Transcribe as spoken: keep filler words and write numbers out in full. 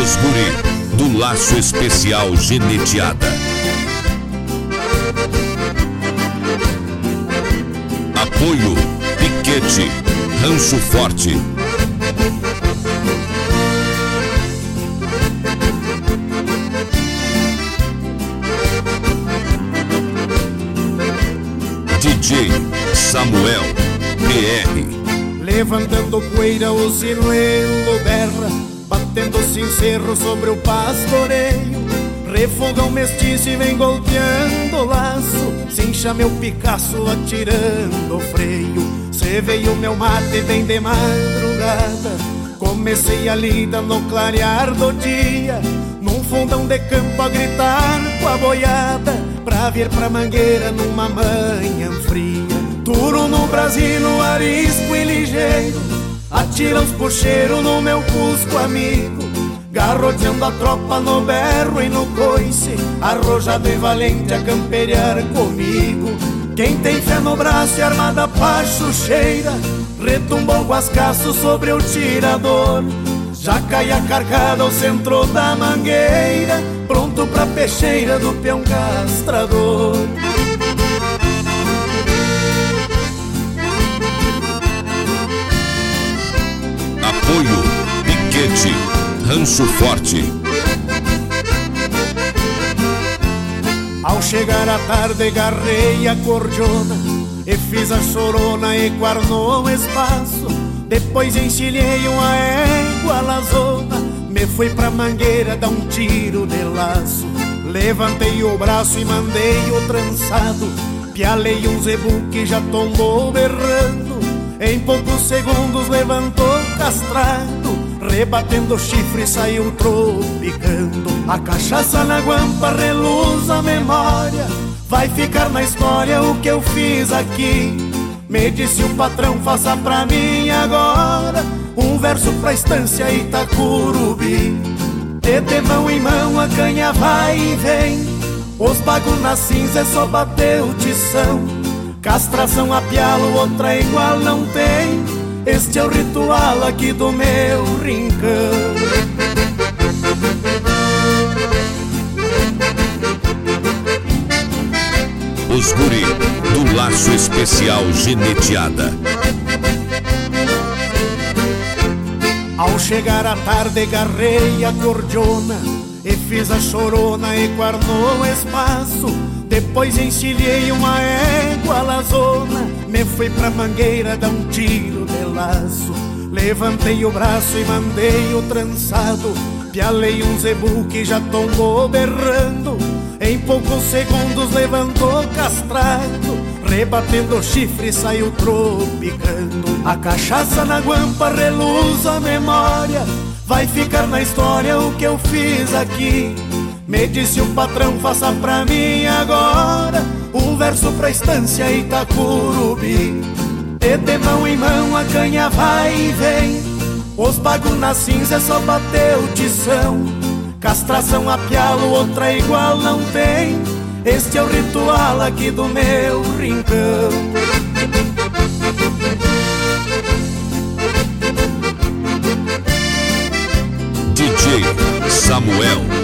Os guri do Laço Especial Genetiada. Apoio Piquete, Rancho Forte. D J Samuel P R. Levantando poeira o sinuelo berra, batendo sincero sobre o pastoreio. Refogão mestiço e vem golpeando o laço, cincha meu Picasso atirando o freio. Cê veio meu mate bem de madrugada, comecei a lida no clarear do dia, num fundão de campo a gritar com a boiada, pra vir pra Mangueira numa manhã fria. Turo no Brasil, arisco e ligeiro, atira os puxeiros no meu cusco amigo, garroteando a tropa no berro e no coice, arrojado e valente a camperear comigo. Quem tem fé no braço e armada pachucheira, retumbou o guascaço sobre o tirador. Já cai a carcada ao centro da mangueira, pronto pra peixeira do peão castrador. Apoio Piquete, Rancho Forte. Ao chegar à tarde garrei a cordiona e fiz a chorona e quarnou o espaço. Depois encilhei uma égua lazona, me fui pra Mangueira dar um tiro de laço. Levantei o braço e mandei o trançado, pialei um zebu que já tombou berrando. Em poucos segundos levantou castrado, rebatendo o chifre e saiu tropicando. A cachaça na guampa reluz a memória, vai ficar na história o que eu fiz aqui. Me disse o patrão, faça pra mim agora um verso pra estância Itacurubi. De, de mão em mão a canha vai e vem, os bagos na cinza é só bater o tição. Castração a pialo, outra igual não tem, este é o ritual aqui do meu rincão. Os guri do Laço Especial Genetiada. Ao chegar à tarde garrei a cordiona e fiz a chorona e quarnou o espaço. Depois encilhei uma égua lazona, me fui pra Mangueira dar um tiro de laço. Levantei o braço e mandei o trançado, pialei um zebu que já tombou berrando. Em poucos segundos levantou castrado, rebatendo o chifre saiu tropicando. A cachaça na guampa reluz a memória, vai ficar na história o que eu fiz aqui. Me disse o patrão, faça pra mim agora um verso pra estância Itacurubi. De, de mão em mão a canha vai e vem, os bagos na cinza é só bater o tição. Castração a pialo, outra igual não tem, este é o ritual aqui do meu rincão. D J Samuel